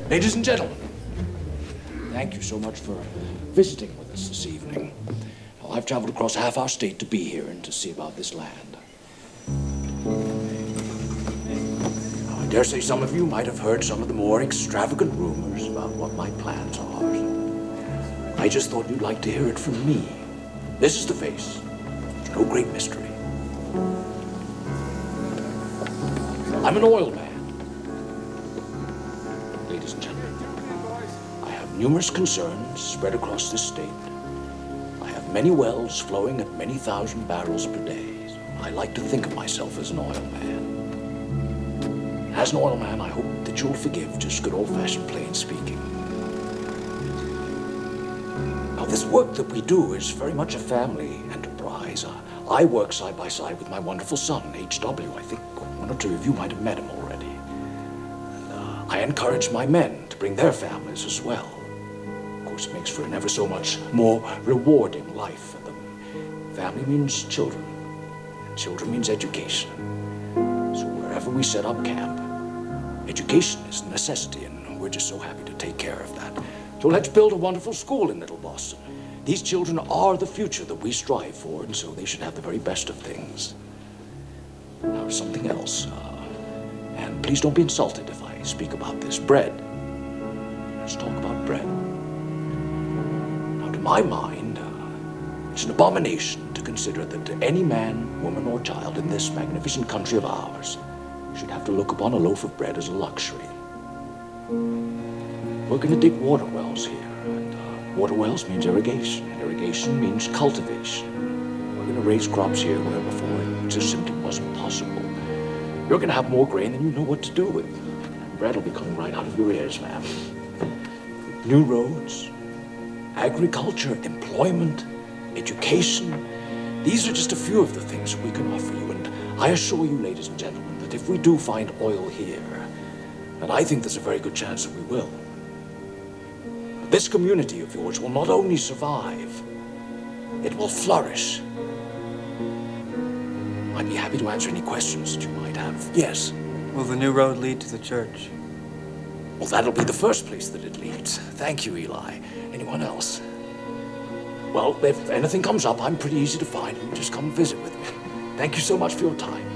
Ladies and gentlemen, thank you so much for visiting with us this evening. Well, I've traveled across half our state to be here and to see about this land. Now, I dare say some of you might have heard some of the more extravagant rumors about what my plans are. I just thought you'd like to hear it from me. This is the face. It's no great mystery. I'm an oil man. Ladies and gentlemen, I have numerous concerns spread across this state. I have many wells flowing at many thousand barrels per day. So I like to think of myself as an oil man. As an oil man, I hope that you'll forgive just good old-fashioned plain speaking. Now, this work that we do is very much a family enterprise. I work side by side with my wonderful son, H.W. I think one or two of you might have met him already. And I encourage my men to bring their families as well. Of course, it makes for an ever so much more rewarding life for them. Family means children, and children means education. So wherever we set up camp, education is a necessity, and we're just so happy to take care of that. So let's build a wonderful school in Little Boston. These children are the future that we strive for, and so they should have the very best of things. Now, something else, and please don't be insulted if I speak about this. Bread. Let's talk about bread. Now, to my mind, it's an abomination to consider that any man, woman, or child in this magnificent country of ours should have to look upon a loaf of bread as a luxury. We're going to dig water wells here, and water wells means irrigation, and irrigation means cultivation. We're going to raise crops here where before it just simply wasn't possible. You're going to have more grain than you know what to do with. And bread will be coming right out of your ears, ma'am. New roads, agriculture, employment, education. These are just a few of the things that we can offer you. And I assure you, ladies and gentlemen, that if we do find oil here, and I think there's a very good chance that we will, this community of yours will not only survive, it will flourish. I'd be happy to answer any questions that you might have. Yes? Will the new road lead to the church? Well, that'll be the first place that it leads. Thank you, Eli. Anyone else? Well, if anything comes up, I'm pretty easy to find. You just come visit with me. Thank you so much for your time.